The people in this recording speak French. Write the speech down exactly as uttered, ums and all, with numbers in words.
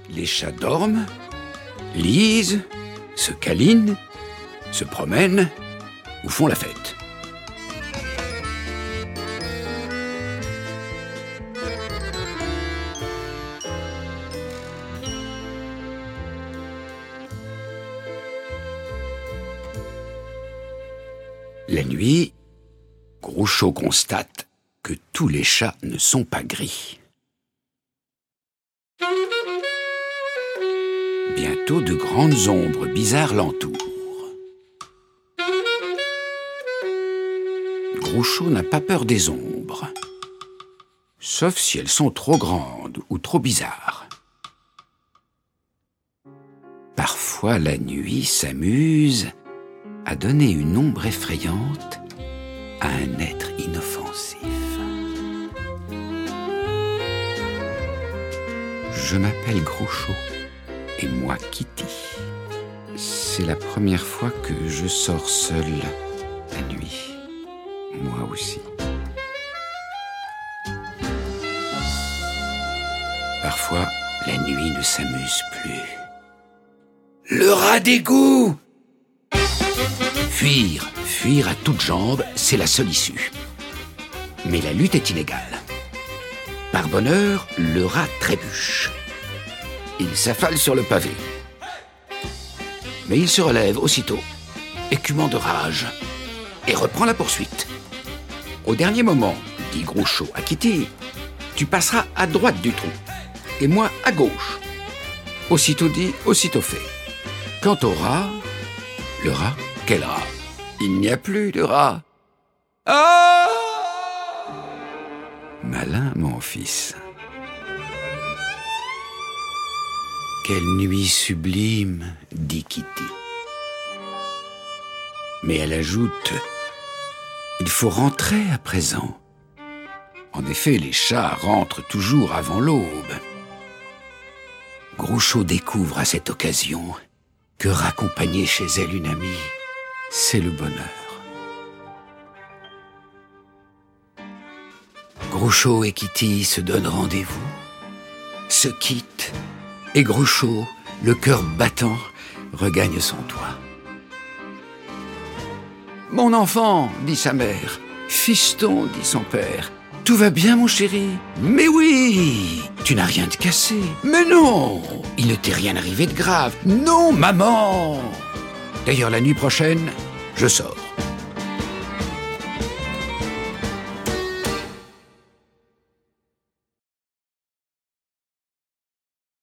les chats dorment, lisent, se câlinent, se promènent ou font la fête. La nuit, Groucho constate que tous les chats ne sont pas gris. Bientôt, de grandes ombres bizarres l'entourent. Groucho n'a pas peur des ombres, sauf si elles sont trop grandes ou trop bizarres. Parfois, la nuit s'amuse à donner une ombre effrayante à un être inoffensif. Je m'appelle Groucho et moi Kitty. C'est la première fois que je sors seul la nuit. Moi aussi. Parfois, la nuit ne s'amuse plus. Le rat d'égout! Fuir, fuir à toutes jambes, c'est la seule issue. Mais la lutte est inégale. Par bonheur, le rat trébuche. Il s'affale sur le pavé. Mais il se relève aussitôt, écumant de rage, et reprend la poursuite. Au dernier moment, dit Groucho à Kitty, tu passeras à droite du trou, et moi à gauche. Aussitôt dit, aussitôt fait. Quant au rat, le rat, quel rat? Il n'y a plus de rat. Ah! Malin, mon fils. Quelle nuit sublime, dit Kitty. Mais elle ajoute, il faut rentrer à présent. En effet, les chats rentrent toujours avant l'aube. Groucho découvre à cette occasion que raccompagner chez elle une amie, c'est le bonheur. Groucho et Kitty se donnent rendez-vous, se quittent, et Groucho, le cœur battant, regagne son toit. « Mon enfant, dit sa mère. « Fiston, dit son père. Tout va bien, mon chéri? Mais oui! Tu n'as rien de cassé. Mais non! Il ne t'est rien arrivé de grave. Non, maman! D'ailleurs, la nuit prochaine, je sors.